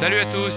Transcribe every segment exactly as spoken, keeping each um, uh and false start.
Salut à tous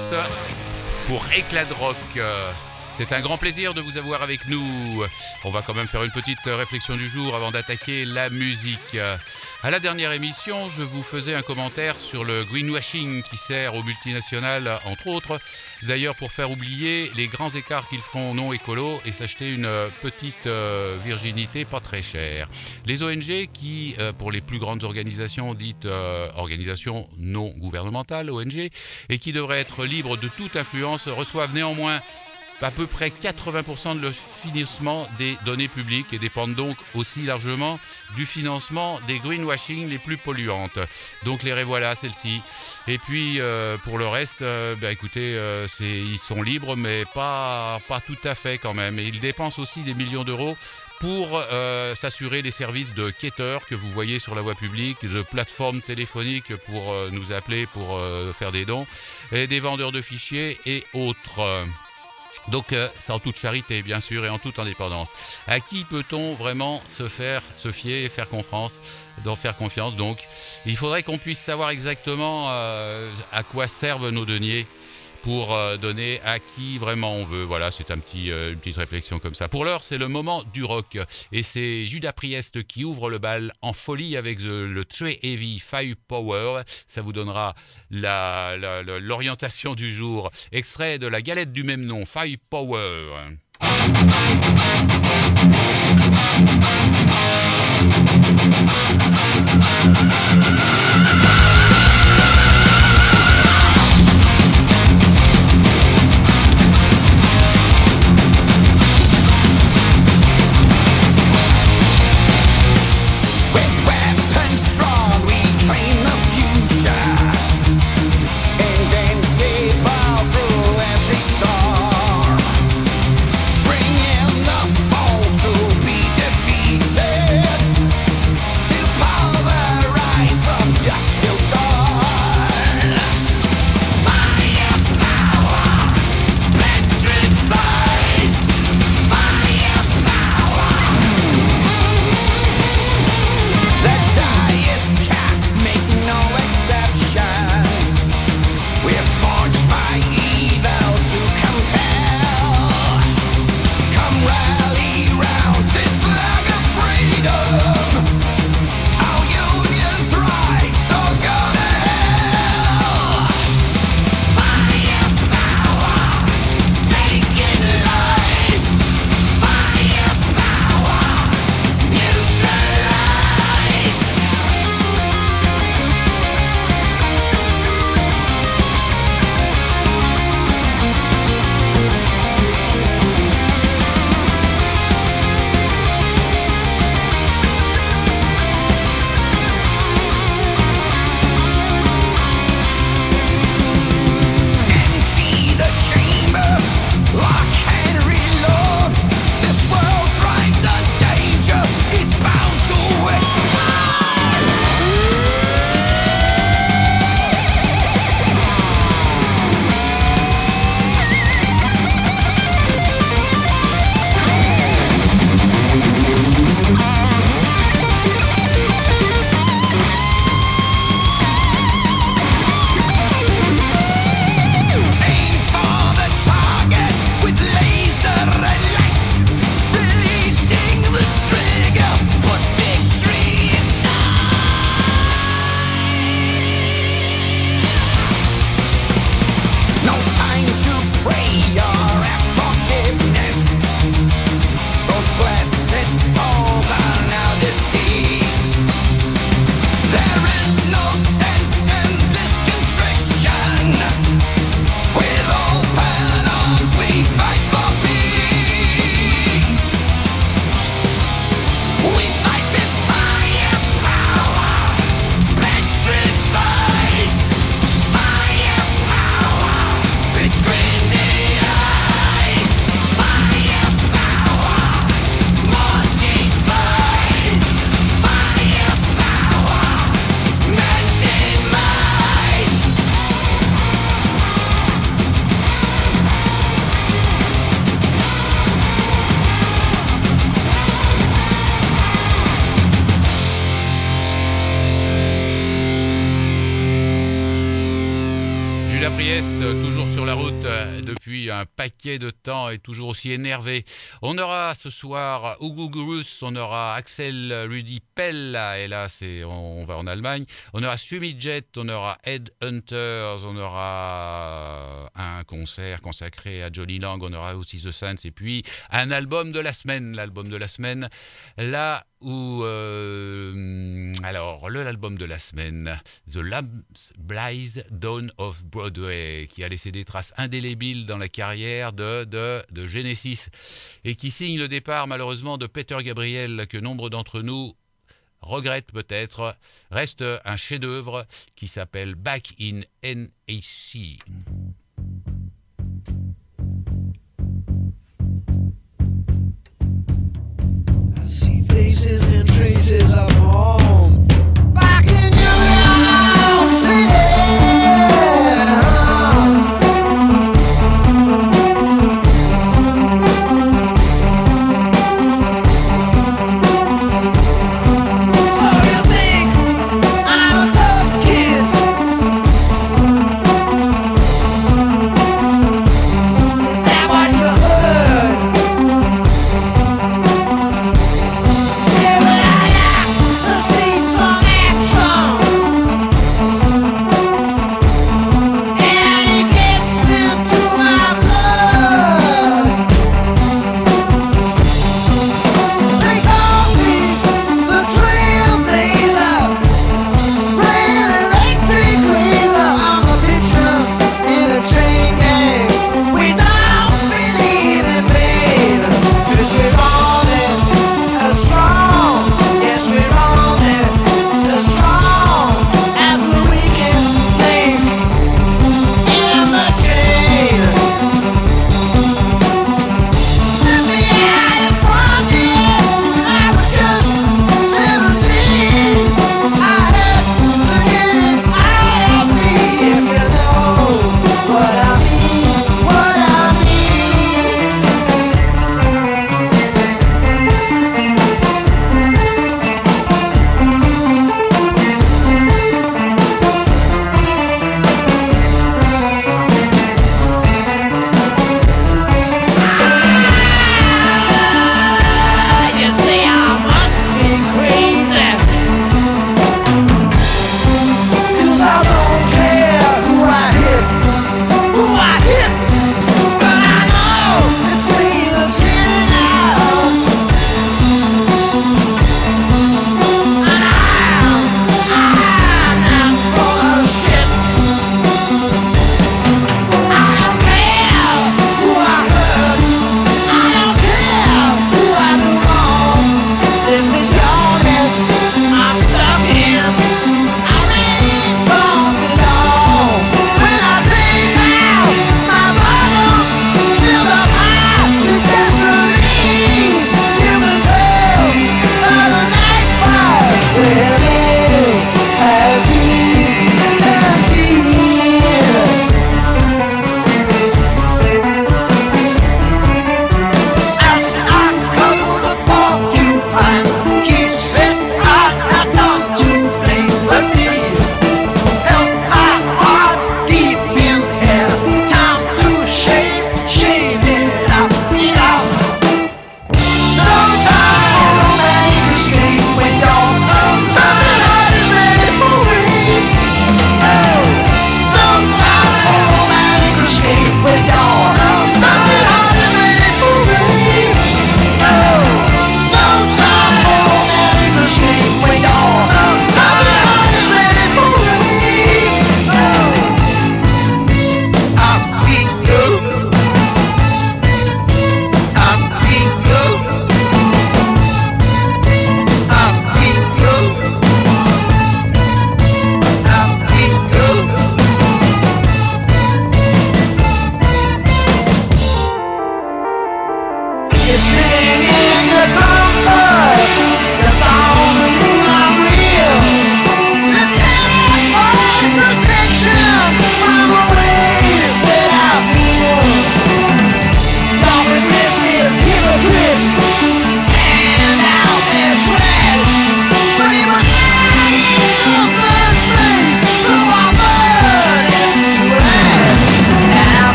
pour Éclat de rock. C'est un grand plaisir de vous avoir avec nous. On va quand même faire une petite réflexion du jour avant d'attaquer la musique. À la dernière émission, je vous faisais un commentaire sur le greenwashing qui sert aux multinationales, entre autres, d'ailleurs pour faire oublier les grands écarts qu'ils font non écolo et s'acheter une petite virginité pas très chère. Les O N G qui, pour les plus grandes organisations dites euh, organisations non gouvernementales, O N G, et qui devraient être libres de toute influence, reçoivent néanmoins à peu près quatre-vingts pour cent de le financement des données publiques et dépendent donc aussi largement du financement des greenwashing les plus polluantes. Donc les revoilà, celle-ci. Et puis euh, pour le reste, euh, bah, écoutez, euh, c'est, ils sont libres mais pas, pas tout à fait quand même. Et ils dépensent aussi des millions d'euros pour euh, s'assurer les services de quêteurs que vous voyez sur la voie publique, de plateformes téléphoniques pour euh, nous appeler, pour euh, faire des dons, et des vendeurs de fichiers et autres. Donc euh, c'est en toute charité bien sûr et en toute indépendance. À qui peut-on vraiment se faire, se fier et faire confiance, d'en faire confiance donc. Il faudrait qu'on puisse savoir exactement euh, à quoi servent nos deniers pour euh, donner à qui vraiment on veut. Voilà, c'est un petit, euh, une petite réflexion comme ça. Pour l'heure, c'est le moment du rock. Et c'est Judas Priest qui ouvre le bal en folie avec le, le très heavy Firepower. Ça vous donnera la, la, la, l'orientation du jour. Extrait de la galette du même nom, Firepower. Still la Priest, toujours sur la route depuis un paquet de temps et toujours aussi énervé. On aura ce soir Ugo Gurus, on aura Axel Rudy Pell, et là c'est, on va en Allemagne. On aura Swimmy Jet, on aura Headhunters, on aura un concert consacré à Johnny Lang, on aura aussi The Saints, et puis un album de la semaine, l'album de la semaine, là où... Euh, alors, le, l'album de la semaine, The Lamb's Blaze Dawn of Broadway, qui a laissé des traces indélébiles dans la carrière de, de, de Genesis, et qui signe le départ, malheureusement, de Peter Gabriel, que nombre d'entre nous regrettent peut-être. Reste un chef-d'œuvre qui s'appelle Back in N A C. See faces and traces of home back in your own city. So you think I'm a tough kid? Is that what you heard? Yeah, but I got the same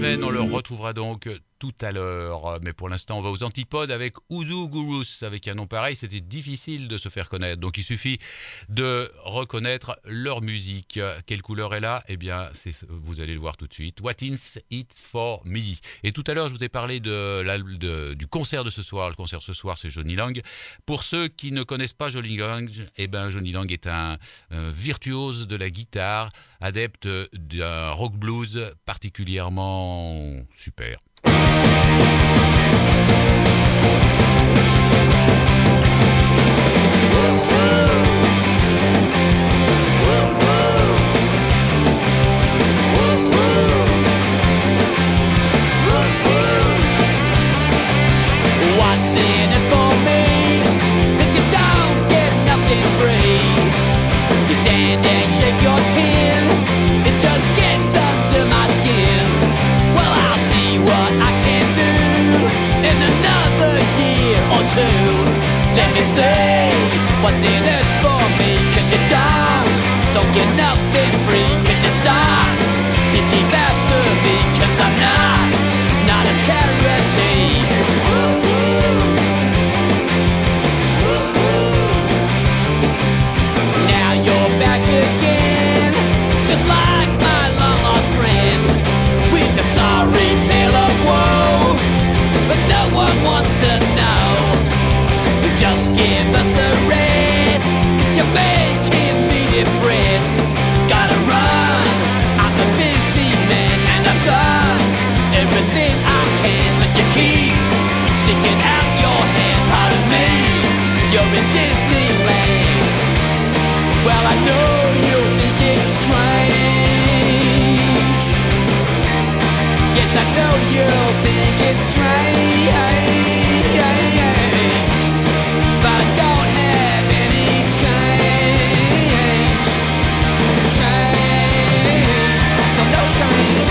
semaine. On le retrouvera donc tout à l'heure. Mais pour l'instant, on va aux antipodes avec Hoodoo Gurus. Avec un nom pareil, c'était difficile de se faire connaître. Donc il suffit de reconnaître leur musique. Quelle couleur est là? Eh bien, c'est, vous allez le voir tout de suite. What is it for me? Et tout à l'heure, je vous ai parlé de, la, de, du concert de ce soir. Le concert ce soir, c'est Johnny Lang. Pour ceux qui ne connaissent pas Johnny Lang, eh ben, Johnny Lang est un, un virtuose de la guitare, adepte d'un rock blues particulièrement super. What's in it for me? That you don't get nothing free. You stand and shake your chin. It just gets under my skin. Well, I'll see what I can do in another year or two. Let me see what's in it for me. Cause you don't, don't get nothing free. Could you stop? You keep after me. Cause I'm not, not a charity. Now you're back again, just like my long lost friend, with a sorry tale of woe, but no one wants to know. Just give us a rest, cause you're making me depressed. Gotta run, I'm a busy man, and I've done everything I can, but you keep sticking out your hand. Pardon me, you're in Disneyland. Well, I know you think it's strange. Yes, I know you think it's strange. But I don't have any change. Change. So no change.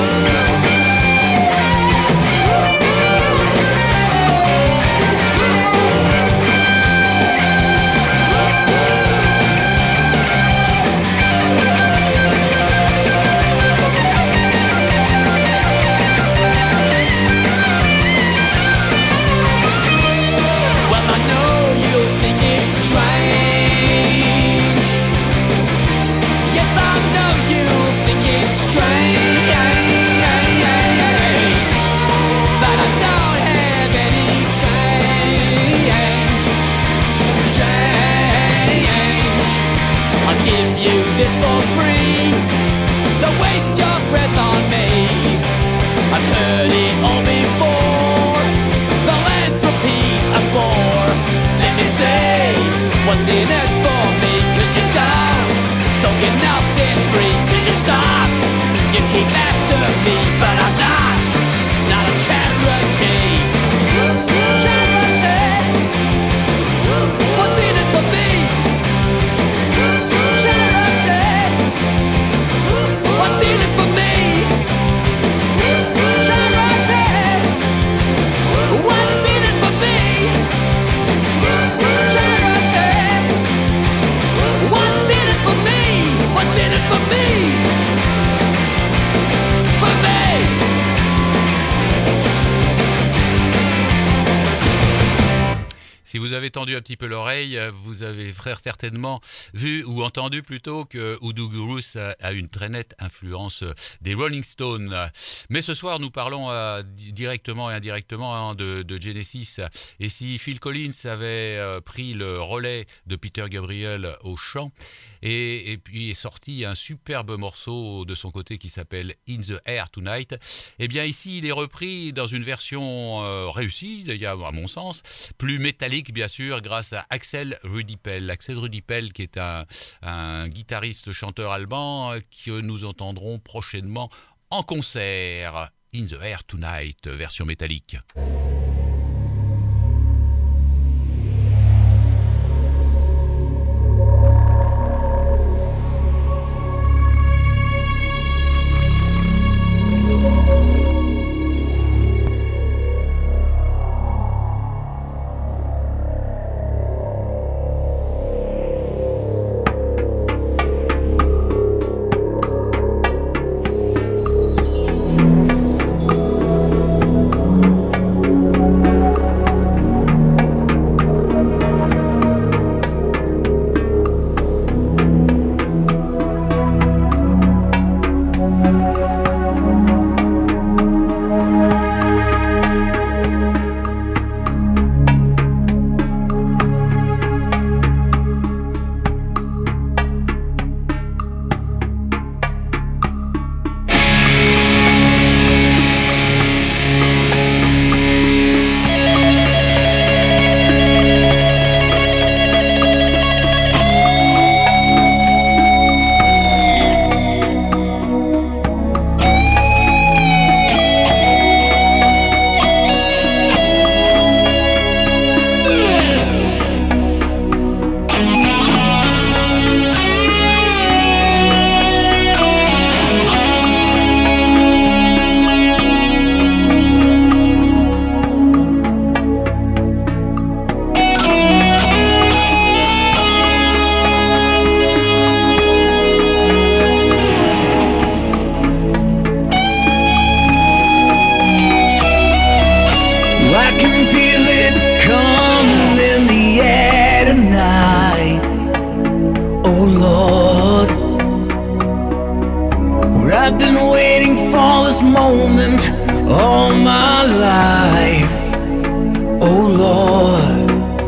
For free, don't waste your breath on me. I've heard it all before. Philanthropy's a bore. Let me say what's in it for me. Cause you don't, don't get nothing free. Could you stop? You keep after me, but I'm not, not a charity. Charity. What's in it for me? What's in it for me? Charity. What's in it for me? Charity. What's in it for me? What's in it for me? For me. Si vous avez tendu un petit peu l'oreille, vous avez frère certainement vu ou entendu plutôt que Hoodoo Gurus a, a une très nette influence des Rolling Stones. Mais ce soir, nous parlons euh, directement et indirectement hein, de, de Genesis. Et si Phil Collins avait euh, pris le relais de Peter Gabriel au chant, et, et puis est sorti un superbe morceau de son côté qui s'appelle In the Air Tonight, eh bien ici, il est repris dans une version euh, réussie, d'ailleurs à mon sens, plus métallique bien sûr, grâce à Axel Rudipel. Axel Rudipel qui est un, un guitariste chanteur allemand que nous entendrons prochainement en concert. In the Air Tonight, version métallique. I can feel it coming in the air tonight. Oh Lord, well, I've been waiting for this moment all my life. Oh Lord,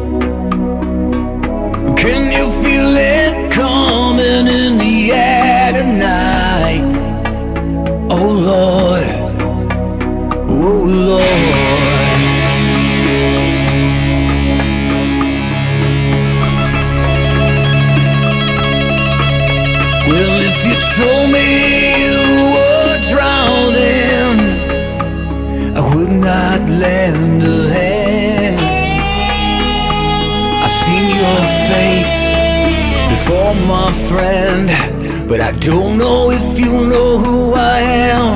can you feel it coming in the air tonight? Oh Lord, oh Lord. Well, if you told me you were drowning, I would not lend a hand. I've seen your face before, my friend, but I don't know if you know who I am.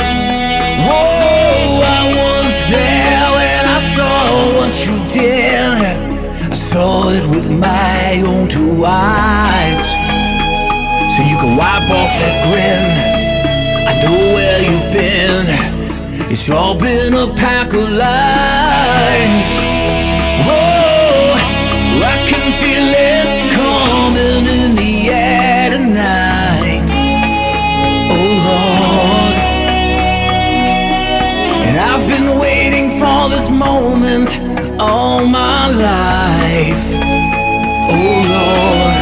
Oh, I was there when I saw what you did. I saw it with my own two eyes. So you can wipe off that grin. I know where you've been. It's all been a pack of lies. Oh, I can feel it coming in the air tonight. Oh Lord, and I've been waiting for this moment all my life. Oh Lord,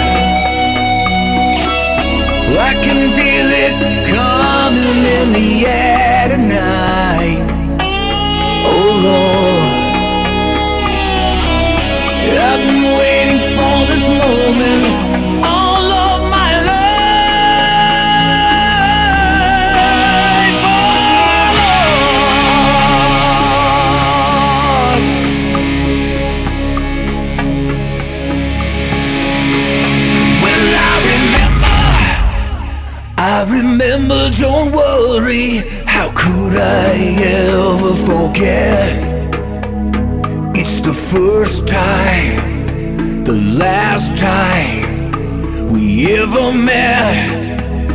I can feel it coming in the air tonight. Oh Lord, I've been waiting for this moment all of my life. Oh Lord, well I remember I remember, don't worry, how could I ever forget? It's the first time, the last time we ever met.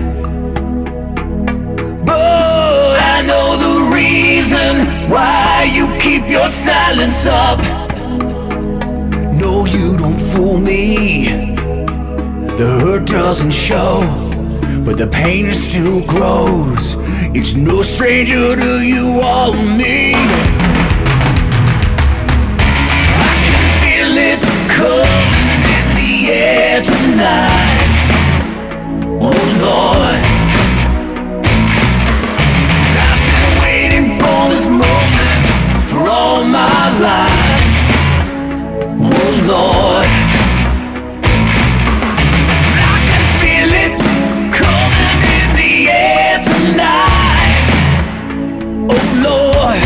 But I know the reason why you keep your silence up. No, you don't fool me, the hurt doesn't show, but the pain still grows. It's no stranger to you or me. I can feel it coming in the air tonight. Oh Lord, I've been waiting for this moment for all my life. Oh Lord, tonight. Oh Lord,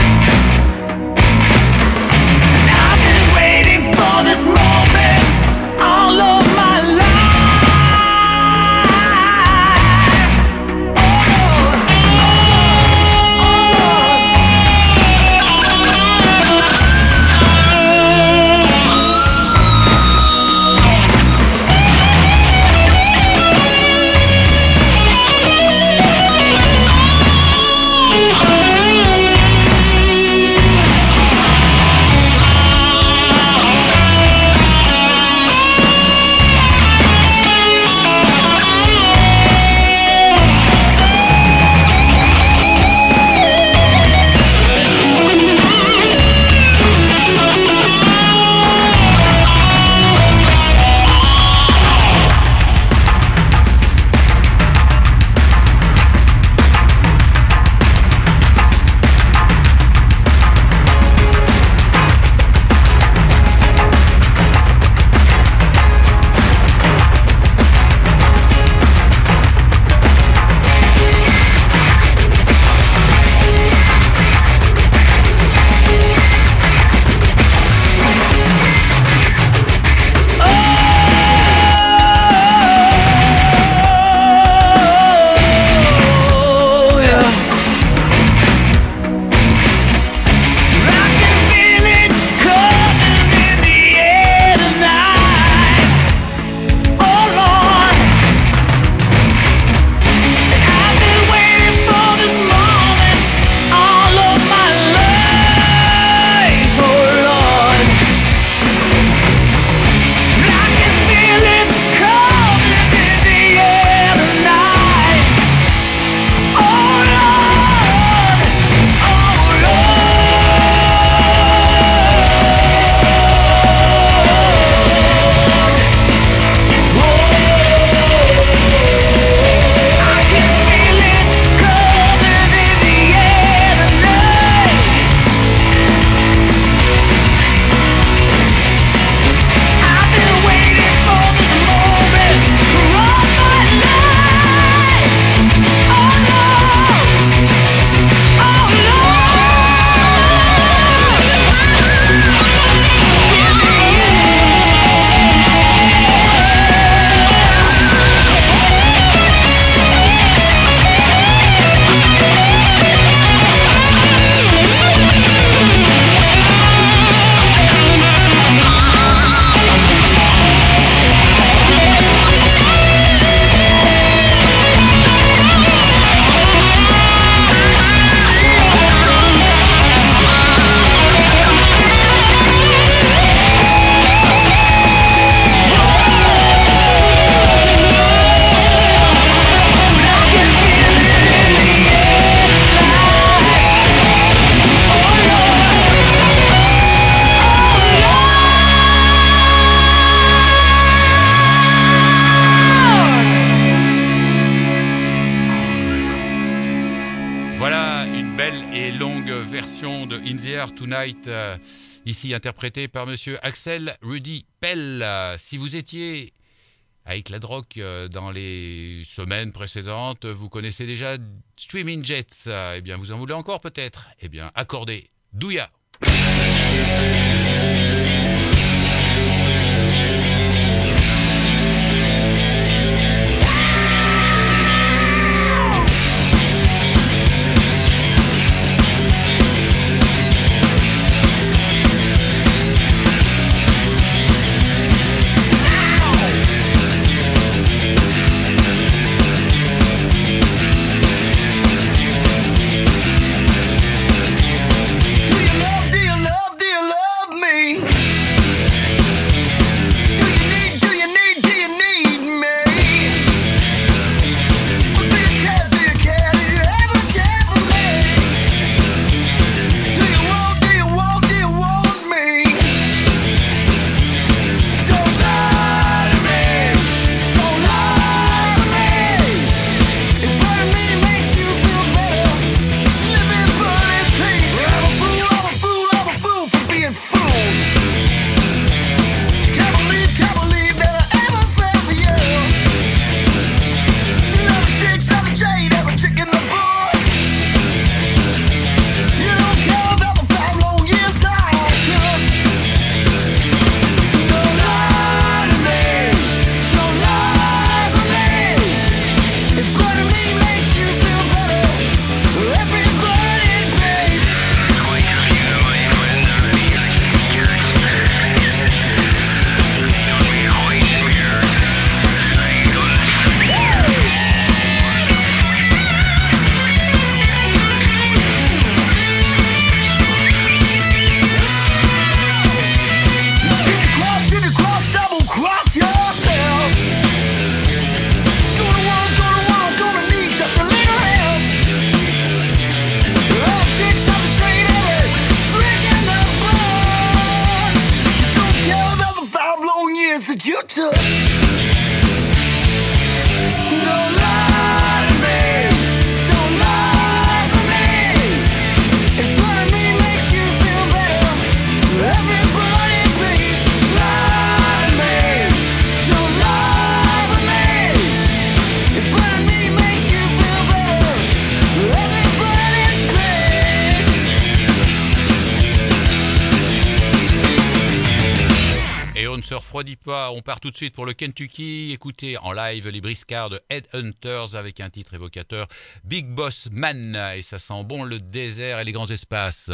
monde, In the Air Tonight, euh, ici interprété par monsieur Axel Rudy Pell. Si vous étiez avec la Rock euh, dans les semaines précédentes, vous connaissez déjà Streaming Jets, euh, eh bien vous en voulez encore peut-être? Eh bien accordez, Douya. Refroidit pas, on part tout de suite pour le Kentucky. Écoutez en live les briscards de Headhunters avec un titre évocateur Big Boss Man, et ça sent bon le désert et les grands espaces.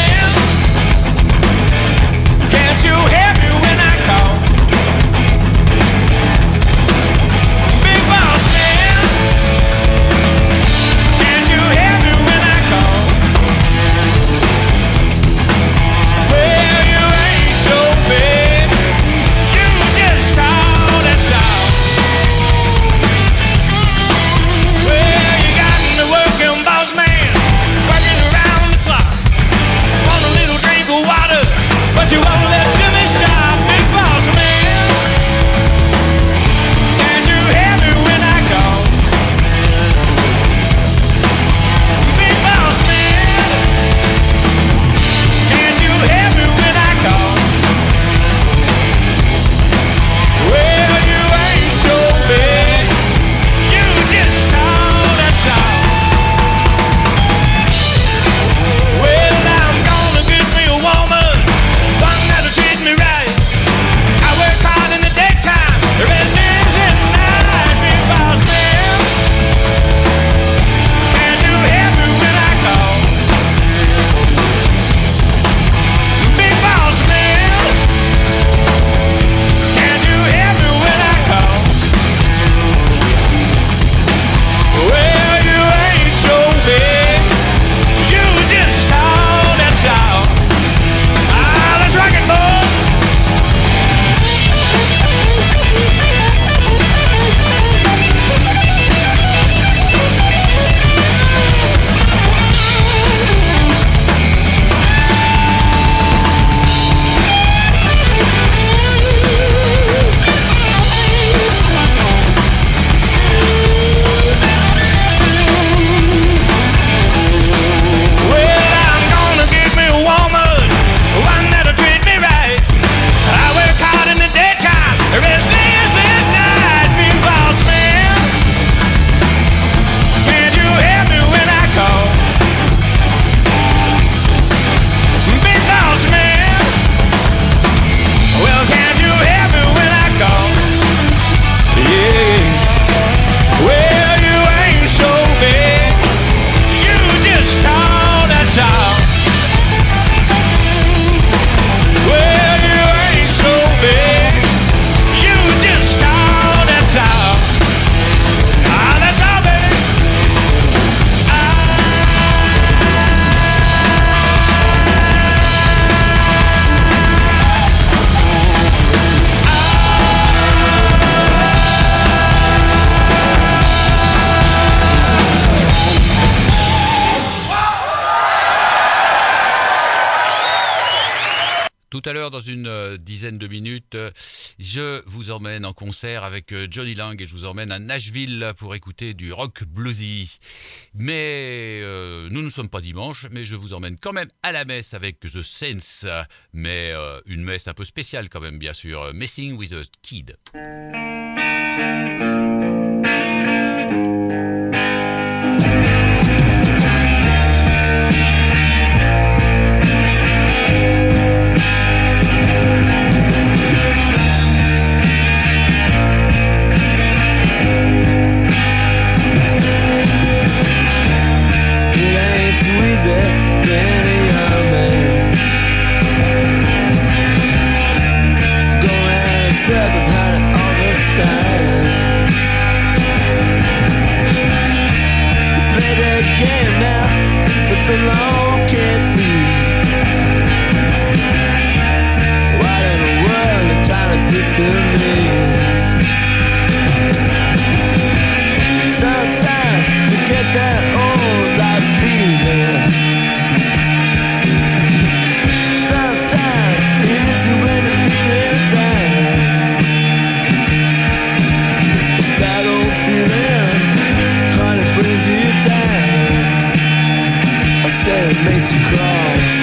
Can't you hear me when I call? à l'heure, dans une euh, dizaine de minutes, euh, je vous emmène en concert avec euh, Johnny Lang et je vous emmène à Nashville pour écouter du rock bluesy. Mais euh, nous ne sommes pas dimanche, mais je vous emmène quand même à la messe avec The Saints, mais euh, une messe un peu spéciale quand même, bien sûr, Messing with a Kid. Circles hunting all the time. We play that game now for so long, can't see what in the world they're trying to do to me. Sometimes you get that old lost feeling. Sometimes it hits you when you feel it down. That old feeling, honey, brings you down. I said it makes you crawl.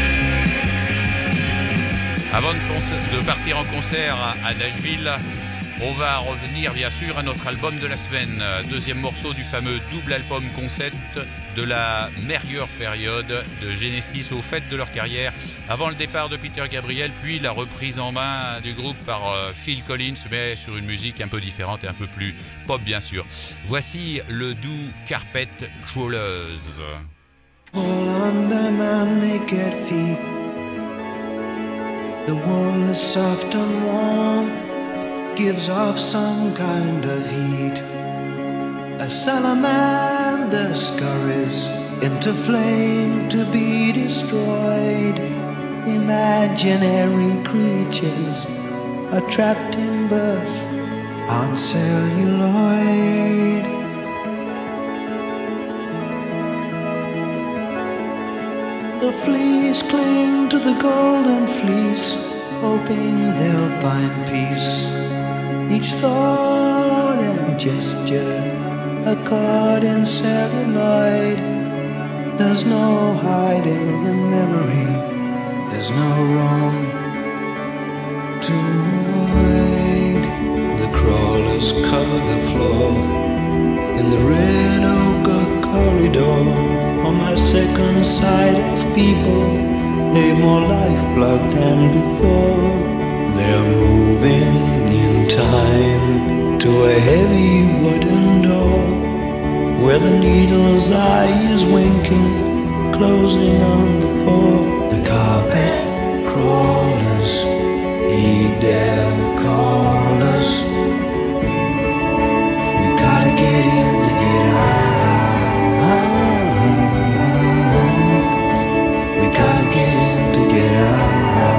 Avant de, de partir en concert à, à Nashville, On va revenir bien sûr à notre album de la semaine, deuxième morceau du fameux double album concept de la meilleure période de Genesis au fait de leur carrière, avant le départ de Peter Gabriel, puis la reprise en main du groupe par euh, Phil Collins, mais sur une musique un peu différente et un peu plus pop bien sûr. Voici le doux Carpet Crawlers. All under my naked feet, the wool is soft and warm, gives off some kind of heat. A salamander scurries into flame to be destroyed. Imaginary creatures are trapped in birth on celluloid. The fleas cling to the golden fleece, hoping they'll find peace. Each thought and gesture a caught in celluloid. There's no hiding in memory, there's no wrong to avoid. The crawlers cover the floor in the red ochre corridor. On my second sight of people, they've more lifeblood than before. They're moving in time to a heavy wooden door, where the needle's eye is winking, closing on the pore. The carpet crawlers heed their callers. We gotta get in to get out. We gotta get in to get out.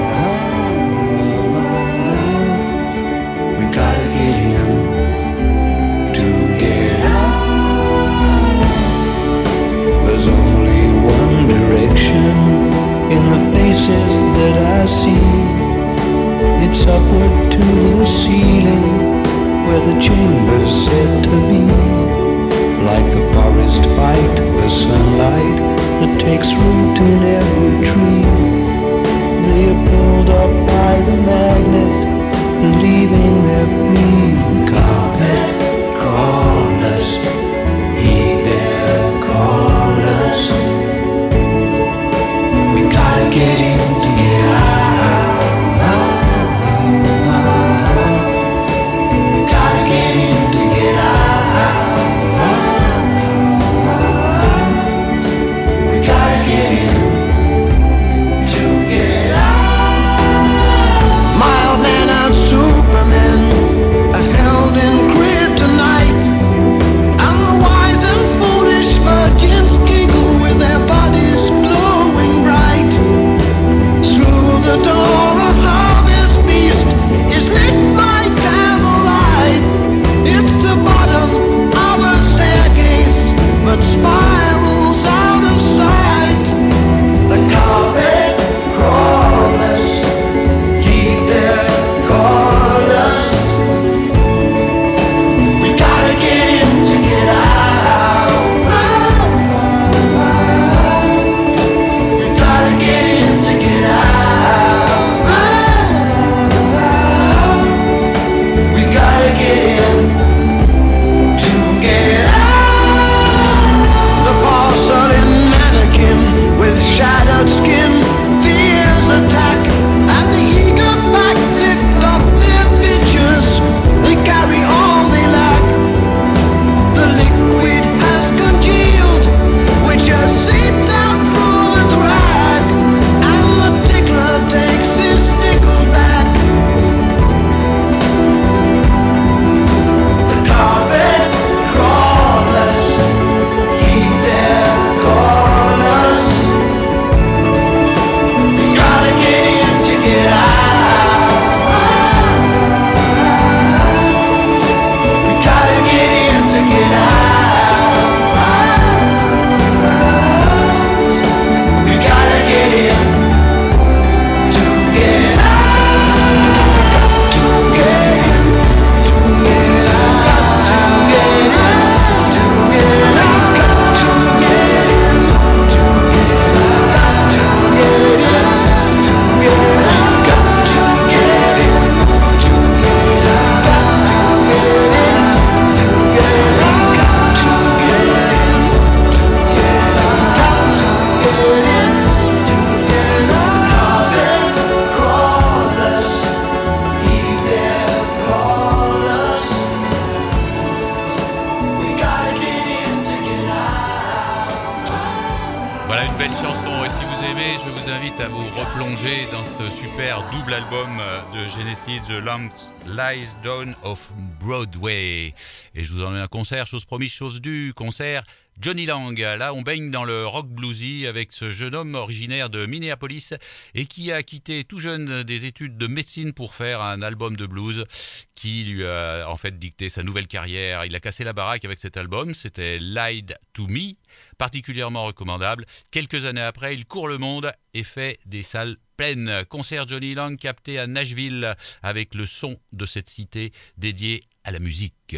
We gotta get in to get out. There's only one direction in the faces that I see. It's upward to the ceiling, where the chamber's said to be. Like the forest fight for sunlight that takes root in every tree. They are pulled up by the magnet, believing they're free. The carpet crawlers heed their callers. We gotta get in to get out. We gotta get in to get out. We gotta get in to get out. double album de Genesis, The Lamb Lies Down of Broadway. Et je vous emmène un concert, chose promise, chose due, concert Johnny Lang. Là, on baigne dans le rock bluesy avec ce jeune homme originaire de Minneapolis et qui a quitté tout jeune des études de médecine pour faire un album de blues qui lui a en fait dicté sa nouvelle carrière. Il a cassé la baraque avec cet album, c'était Lied to Me, particulièrement recommandable. Quelques années après, il court le monde et fait des salles pleines. Concert Johnny Lang capté à Nashville avec le son de cette cité dédiée à la musique.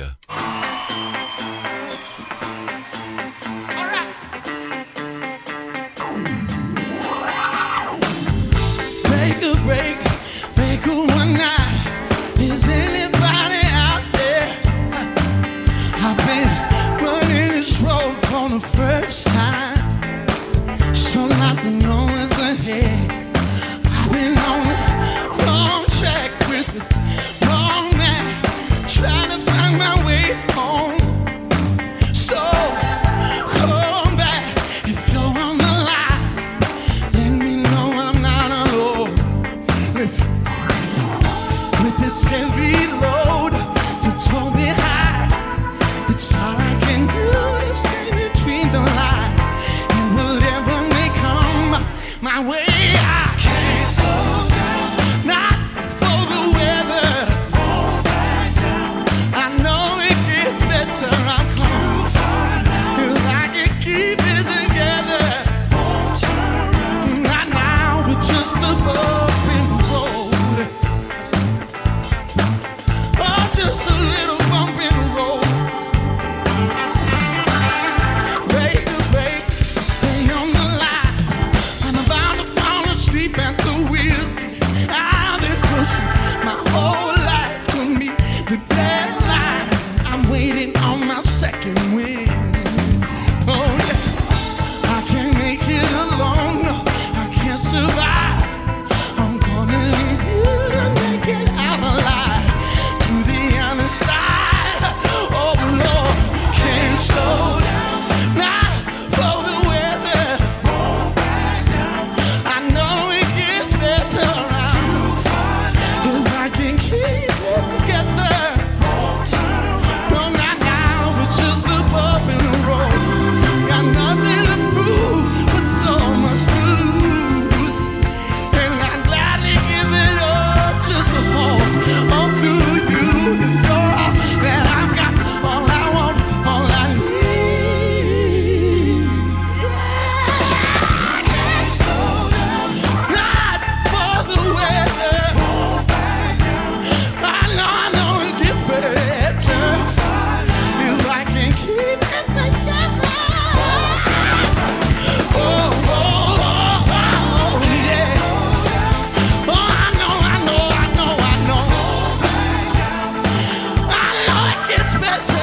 Take a break, break a one night. Is anybody out there? I've been running this road for the first time, so not to know what's ahead. I've been on the wrong track with the wrong man, trying to find my way home. So come back if you're on the line. Let me know I'm not alone. Listen, with this heavy load to tow me high, it's all I can do to stay between the line. And whatever may come my way, I can't slow down, not for the weather. Roll back down, I know it gets better. I'm too far now, if I can keep it together. Won't turn around, not now, but just above in the road. Oh, just a little bump in the road. Break the break, stay on the line. I'm about to fall asleep at the wheels. I've been pushing my whole life to meet the deadline. I'm waiting on my second wind. Oh yeah, I can't make it alone. No, I can't survive. I'm gonna need you to make it out alive to the other side. Oh Lord, can't slow down, not for the weather. Roll back down, I know it gets better. Too far now, if I can keep it together. Won't turn around, no, not now, but just a bump in the road. Got nothing to prove, but so much to lose. And I'd gladly give it up just to hold on to you. 'Cause you're all that I've got, all I want, all I need. I can't slow down, not for the weather. Roll back down, I know, I know it gets better. Too far now, if I can keep it together. Oh, oh, oh, oh, yeah. Oh, I know, I know, I know, I know. I know it gets better.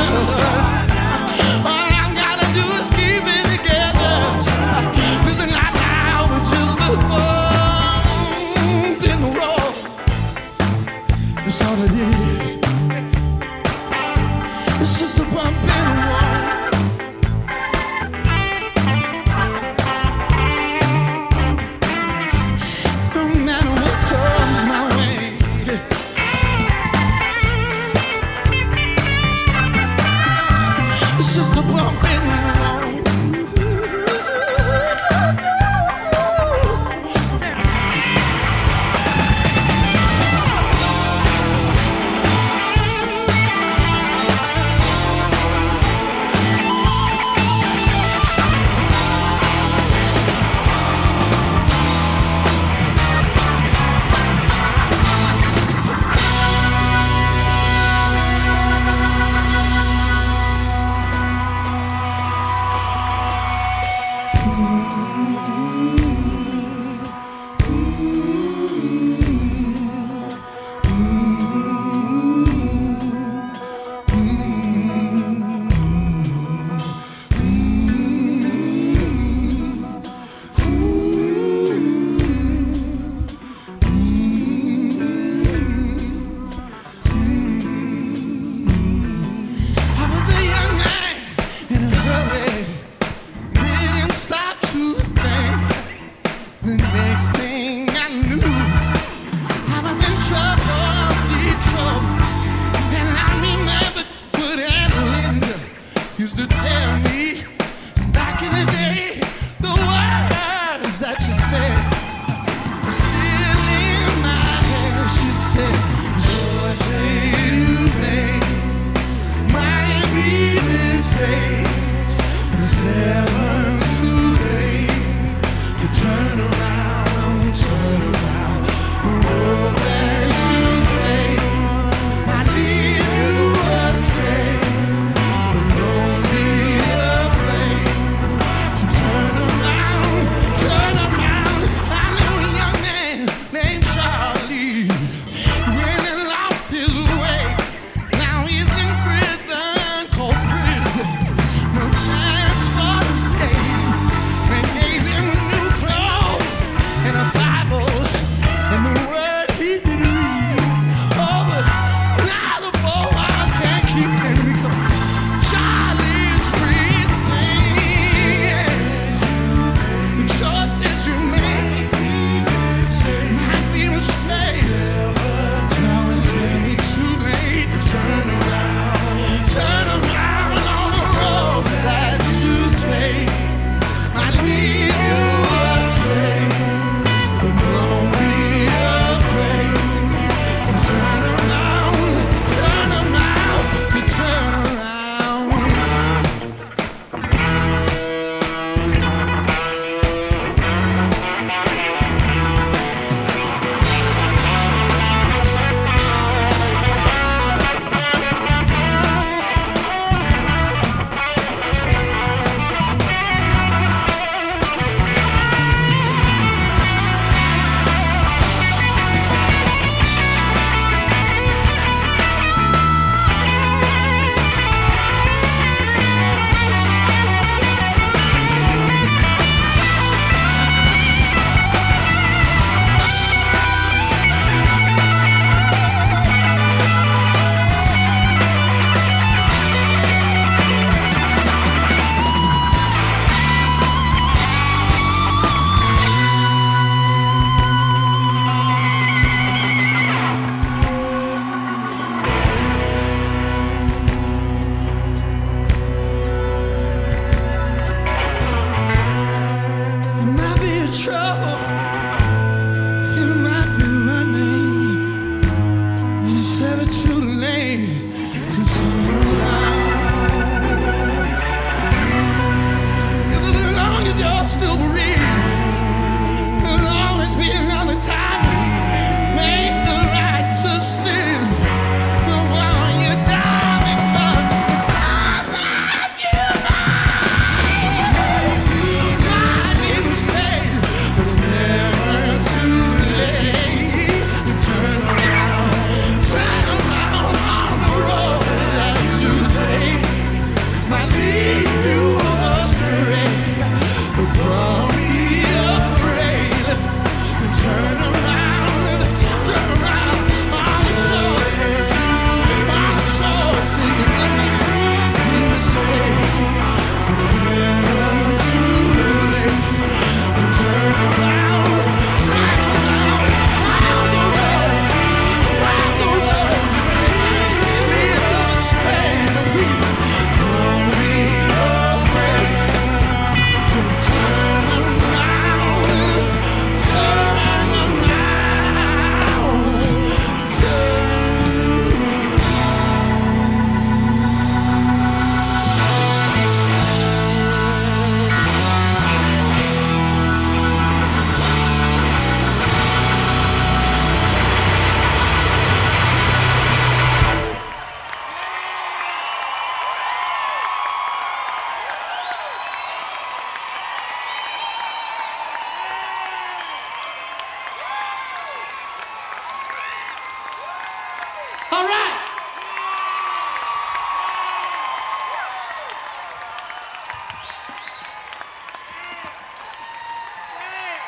All I gotta do is keep it together. Listen, not now, but just a bump in the road. That's all it is. It's just a bump in the road. No matter what comes my way, it's just a bump in the road.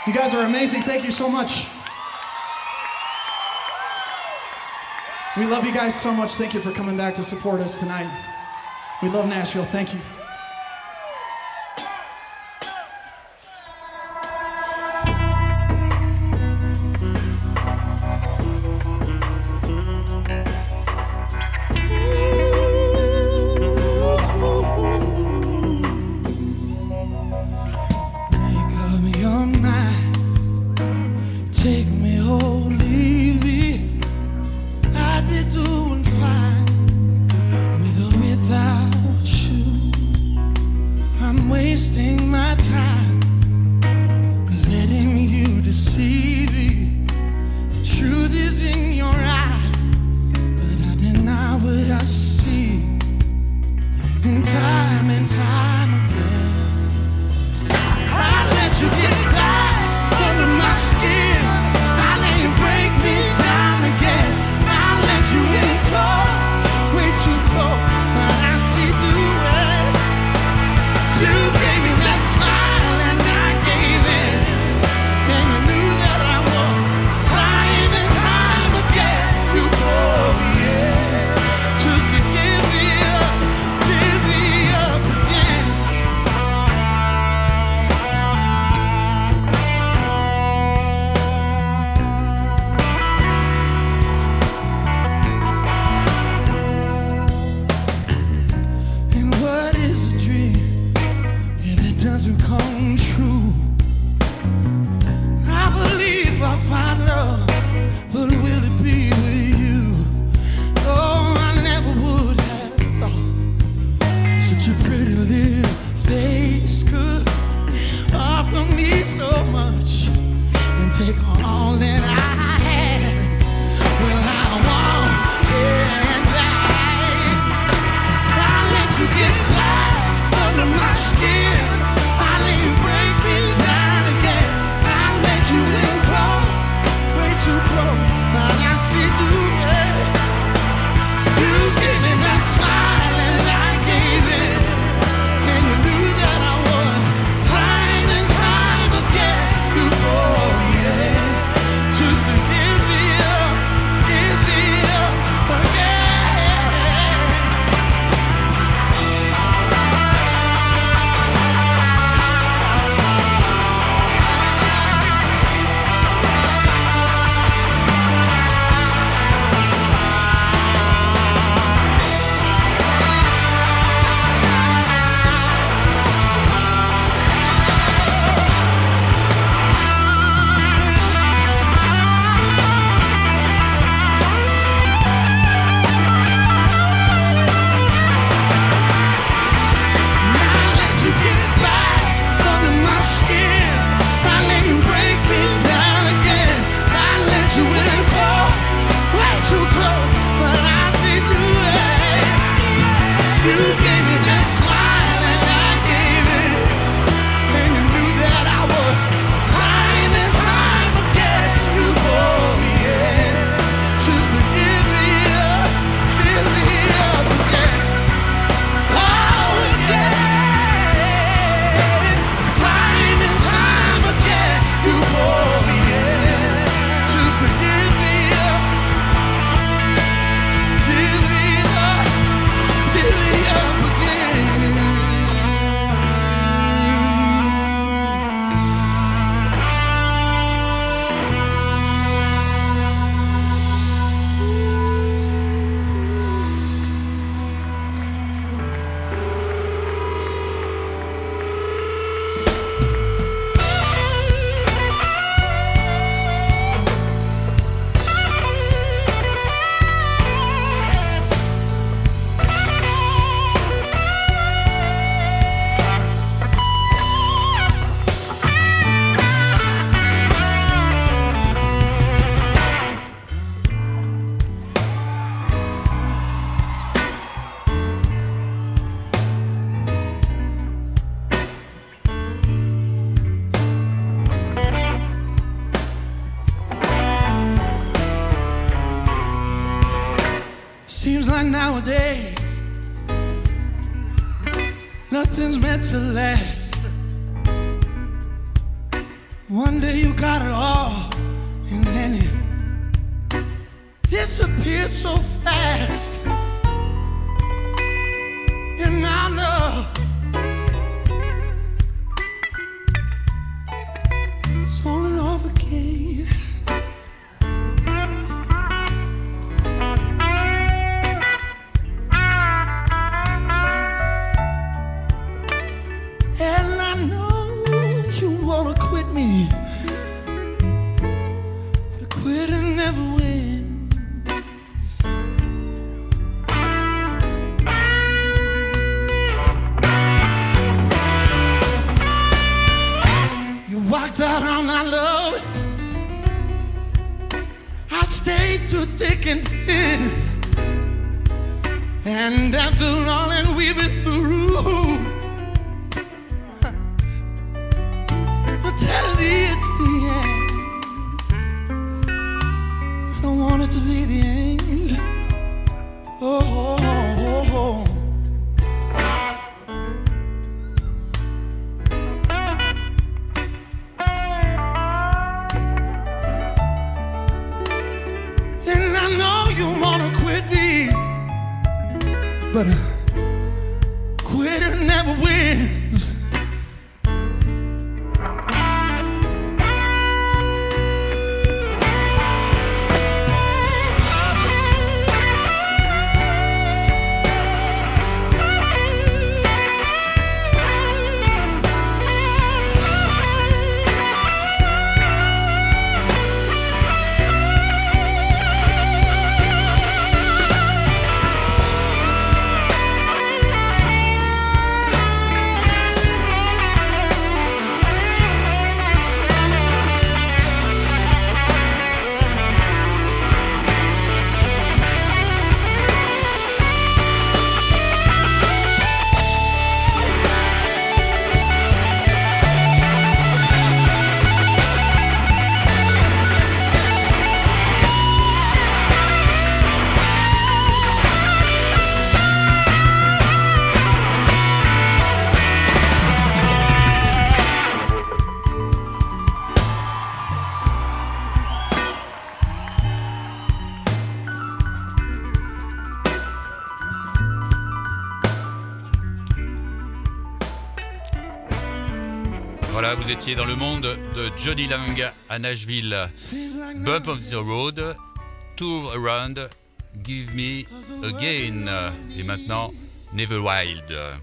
You guys are amazing. Thank you so much. We love you guys so much. Thank you for coming back to support us tonight. We love Nashville. Thank you. Nowadays, nothing's meant to last. One day you got it all, and then it disappeared so fast. And now love is falling off again. And I know you wanna quit me, but a quitter never wins. You walked out on my love, I stayed too thick and thin. And after all that we've been through, tell me it's the end. I don't want it to be the end. Oh, oh, oh, oh. And I know you wanna quit me, but a quitter never wins. Voilà, vous étiez dans le monde de Johnny Lang à Nashville. Bump of the Road, Tour Around, Give Me Again. Et maintenant, Never Wild.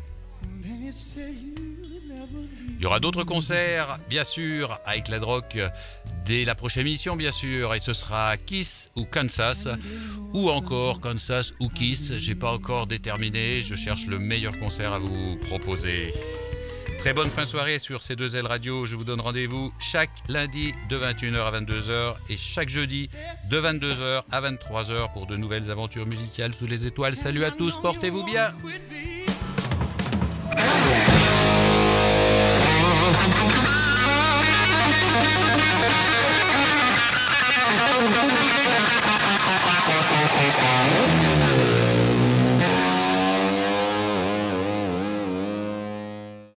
Il y aura d'autres concerts, bien sûr, avec la Rock dès la prochaine émission, bien sûr. Et ce sera Kiss ou Kansas, ou encore Kansas ou Kiss. J'ai pas encore déterminé. Je cherche le meilleur concert à vous proposer. Très bonne fin de soirée sur C deux L Radio. Je vous donne rendez-vous chaque lundi de vingt et une heures à vingt-deux heures et chaque jeudi de vingt-deux heures à vingt-trois heures pour de nouvelles aventures musicales sous les étoiles. Salut à tous, portez-vous bien.